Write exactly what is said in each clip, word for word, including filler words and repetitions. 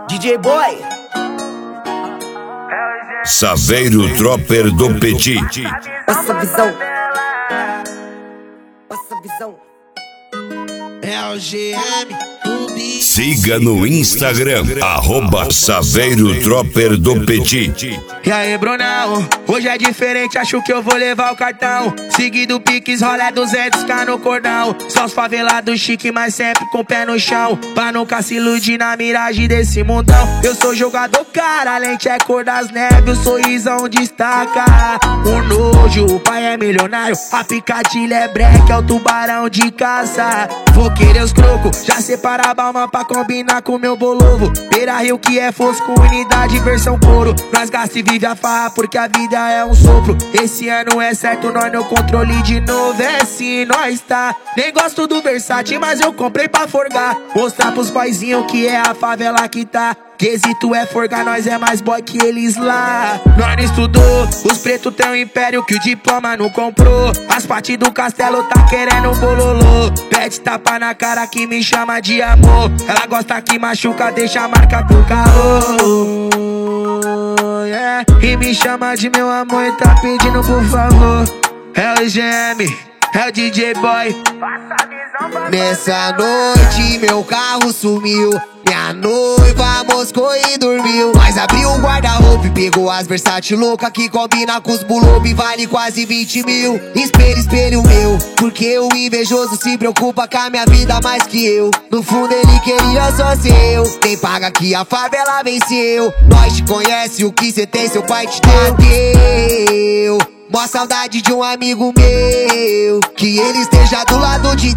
D J Boy, Saveiro Dropper do Petit. passa a visão, passa a visão. É o G M, o bicho. Siga no Instagram, arroba Saveiro Dropper do Petit. E aí, Brunão, hoje é diferente, acho que eu vou levar o cartão. Seguido Pix, rola duzentos k no cordão. Só os favelados chique, mas sempre com o pé no chão, pra nunca se iludir na miragem desse mundão. Eu sou jogador, cara, a lente é cor das neves, o sorrisão destaca. O nojo, o pai é milionário, a picadilha é breque, é o tubarão de caça. Vou querer os crocos, já separa a balma pra combinar com meu bolovo. Beira Rio que é fosco, unidade versão couro. Nós gasta e vive a farra porque a vida é um sopro. Esse ano é certo, nós no controle de novo, é sim, nós tá. Nem gosto do Versace, mas eu comprei pra forgar. Mostrar pros paizinhos que é a favela que tá. Quesito é forgar, nós é mais boy que eles lá. Nós não estudou, os pretos têm um império que o diploma não comprou. As partes do castelo tá querendo bololô. Pede tapa na cara que me chama de amor. Ela gosta que machuca, deixa a marca pro calor, yeah. E me chama de meu amor e tá pedindo por favor. É o G M, é o D J Boy. Nessa noite meu carro sumiu, minha noiva moscou e dormiu. Mas abriu o guarda-roupa e pegou as Versace louca que combina com os bulob e vale quase vinte mil. Espelho, espelho meu, porque o invejoso se preocupa com a minha vida mais que eu. No fundo ele queria só ser eu. Nem paga que a favela venceu. Nós te conhece, o que cê tem seu pai te deu. Mó saudade de um amigo meu, que ele esteja do lado de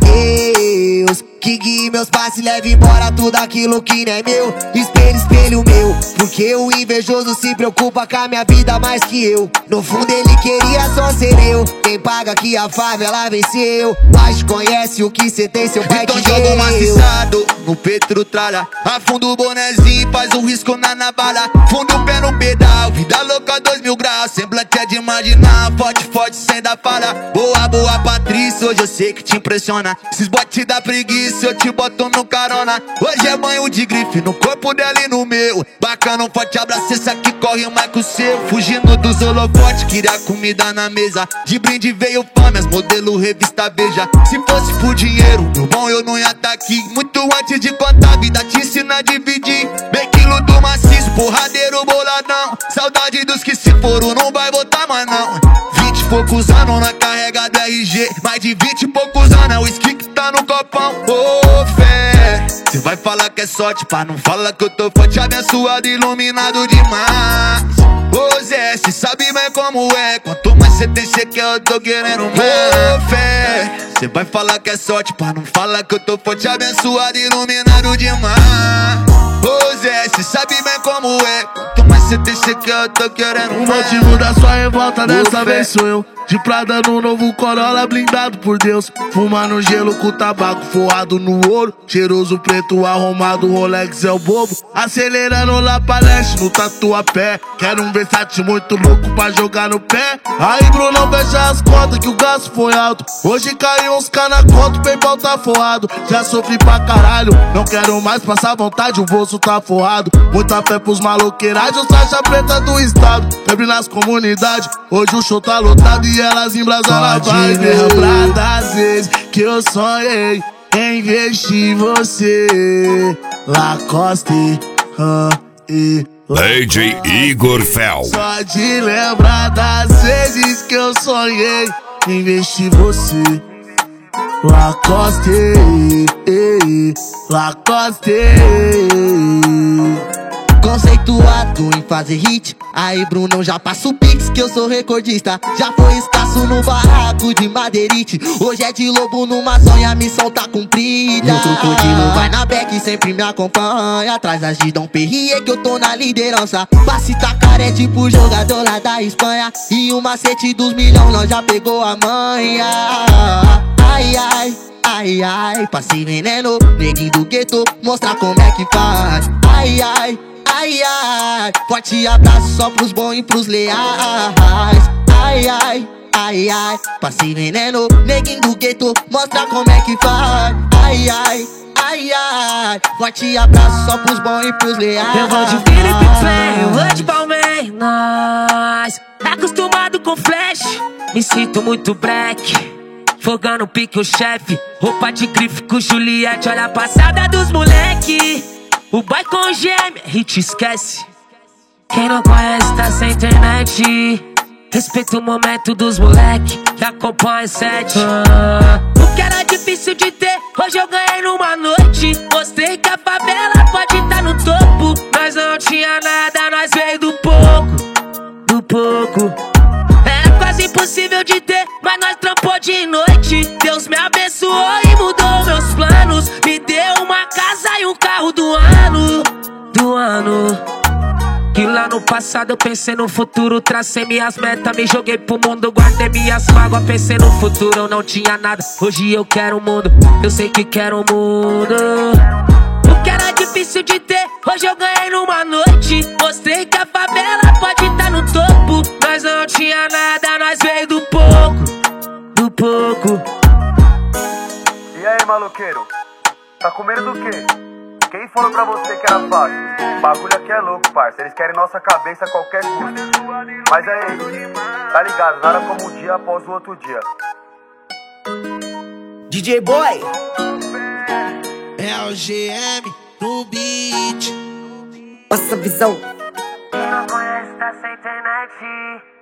Deus, que guie meus passos e leve embora tudo aquilo que não é meu. Espelho, espelho meu, porque o invejoso se preocupa com a minha vida mais que eu. No fundo ele queria só ser eu. Quem paga que a favela venceu. Nós te conhece, o que cê tem seu pai então te deu. Então joga um maciçado no Petro tralha, afunda o bonezinho, faz um risco na navalha. Funda o pé no pedal, vida louca dois mil graus. Semblante é de imaginar, forte, forte, sem dar falha. Boa, boa Patrícia, hoje eu sei que te impressiona. Esses botes da preguiça, eu te boto no carona. Hoje é banho de grife no corpo dela e no meu. Bacana, um forte abraço, esse aqui corre mais que o seu. Fugindo dos holofotes, queria comida na mesa. De brinde veio fome, as modelo revista Veja. Se fosse por dinheiro, meu bom, eu não ia tá aqui. Muito antes de contar, a vida te ensina a dividir. Bem quilo do maciço, porradeiro boladão. Saudade dos que se foram, não vai voltar mais não. Vinte e poucos anos na carrega do R G, mais de vinte e poucos anos é o whisky que tá no copão. Ô oh, fé, cê vai falar que é sorte, pá, não fala que eu tô forte, abençoado, iluminado demais. Ô Zé, cê sabe bem como é, quanto mais cê tem, cê quer, eu tô querendo mais. Ô oh, fé, cê vai falar que é sorte, pá, não fala que eu tô forte, abençoado, iluminado demais. Ô Zé, cê sabe bem como é, quanto mais cê tem, cê quer, eu tô querendo O mais. motivo da sua revolta dessa vez sou eu. De Prada no novo Corolla blindado por Deus. Fumando gelo com tabaco forrado no ouro. Cheiroso preto arrumado, Rolex é o bobo. Acelerando lá pra leste no Tatuapé. Quero um Versace muito louco pra jogar no pé. Aí Brunão fecha as contas que o gasto foi alto. Hoje caiu uns K na conta, o PayPal tá forrado. Já sofri pra caralho, não quero mais passar vontade, o bolso tá forrado. Muita fé pros maloqueiragens, faixa preta do estado. Febre nas comunidades, hoje o show tá lotado e elas embrasam na vibe. Pode lembrar das vezes que eu sonhei em investir em você. Lacoste, ah, e D J Igor Fel. só de lembrar das vezes que eu sonhei em investir em você. Lacoste, eh, Lacoste. Conceituado em fazer hit, aí Brunão já passa o pix que eu sou recordista. Já foi escasso no barraco de madeirite, hoje é de lobo numa sonha, a missão tá cumprida. E o crocodilo vai na back e sempre me acompanha. Atrás das de Dom Perrier que eu tô na liderança. Passe tacar é tipo jogador lá da Espanha. E o macete dos milhão nós já pegou a manha. Ai, ai, ai, ai, passe veneno, neguinho do gueto, mostrar como é que faz. Ai, ai, ai, ai, forte abraço só pros bons e pros leais. Ai, ai, ai, ai, passe veneno, neguinho do gueto, mostra como é que faz. Ai, ai, ai, ai. verdade. Forte abraço só pros bons e pros leais. Eu vou de Felipe Play, eu vou de Palmeiras. Acostumado com flash, me sinto muito black. Fogando pique o chefe, roupa de grife com Juliette. Olha a passada dos moleque. O boy com gêmea, hit esquece. Quem não conhece tá sem internet. Respeita o momento dos moleque que acompanha sete. Ah, o que era difícil de ter, hoje eu ganhei numa noite. Mostrei que a favela pode estar no topo. Nós não tinha nada, nós veio do pouco, do pouco. Era quase impossível de ter, mas nós trampou de noite. Deus me abençoou e mudou meus planos. Me deu uma casa e um carro do ano, do ano. Que lá no passado eu pensei no futuro, tracei minhas metas, me joguei pro mundo, guardei minhas mágoas, pensei no futuro, eu não tinha nada. Hoje eu quero o mundo, eu sei que quero o mundo. O que era difícil de ter, hoje eu ganhei numa noite. Mostrei que a favela pode estar no topo. Nós não tinha nada, nós veio do pouco, do pouco. E aí, maloqueiro? Tá com medo do quê? Quem falou pra você que era fácil? O bagulho aqui é louco, parça. Eles querem nossa cabeça a qualquer custo. Mas é isso, tá ligado? Nada como um dia após o outro dia. D J Boy. É o G M no beat. Passa a visão. Quem não conhece tá sem internet.